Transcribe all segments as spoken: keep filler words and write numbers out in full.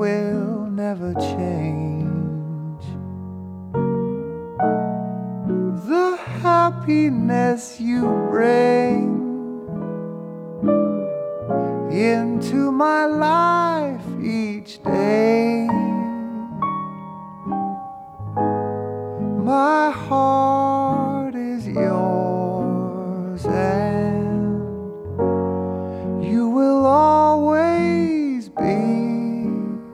will never change. The happiness you bring into my life each day. My heart is yours and you will always be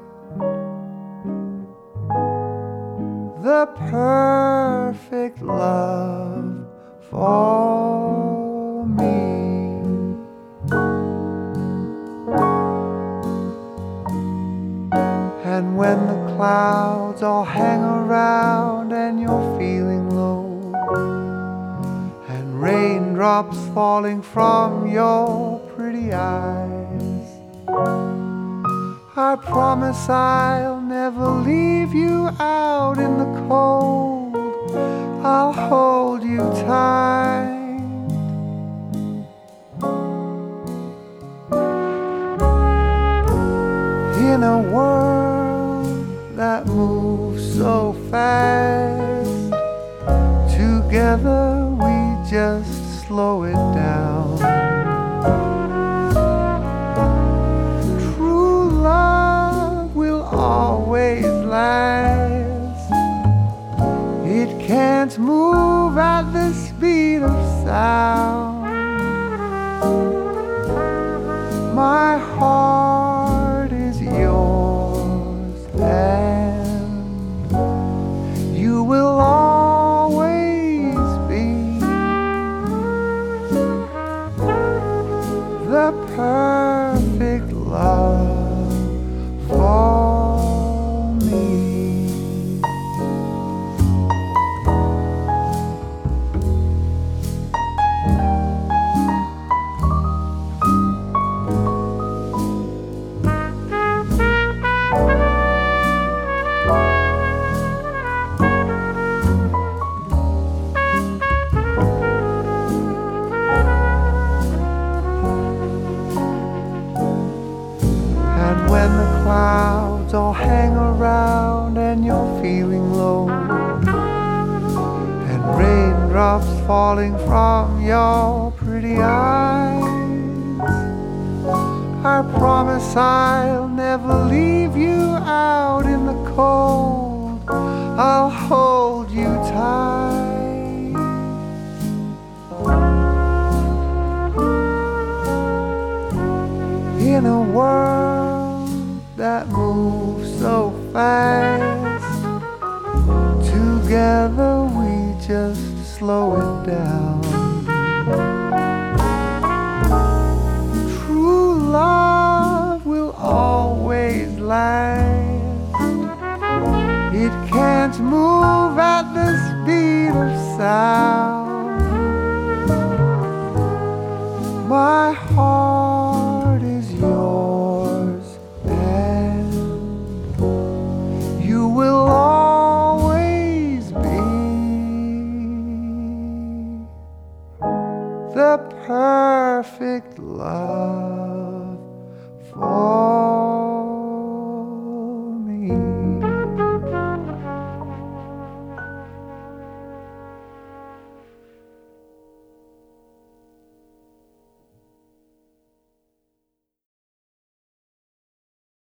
the perfect love for me. And when the clouds all hang around and you're feeling low, and raindrops falling from your pretty eyes, I promise I'll never leave you out in the cold. I'll hold you tight. In a world that moves so fast, together we just slow it down. True love will always last. It can't move at the speed of sound. My heart is yours and you will always be the perfect love for me. When the clouds all hang around and you're feeling low, and raindrops falling from your pretty eyes, I promise I'll never leave you out in the cold. I'll hold you tight. In a world that moves so fast, together we just slow it down. True love will always last. It can't move at the speed of sound. My heart is yours and you will always be the perfect love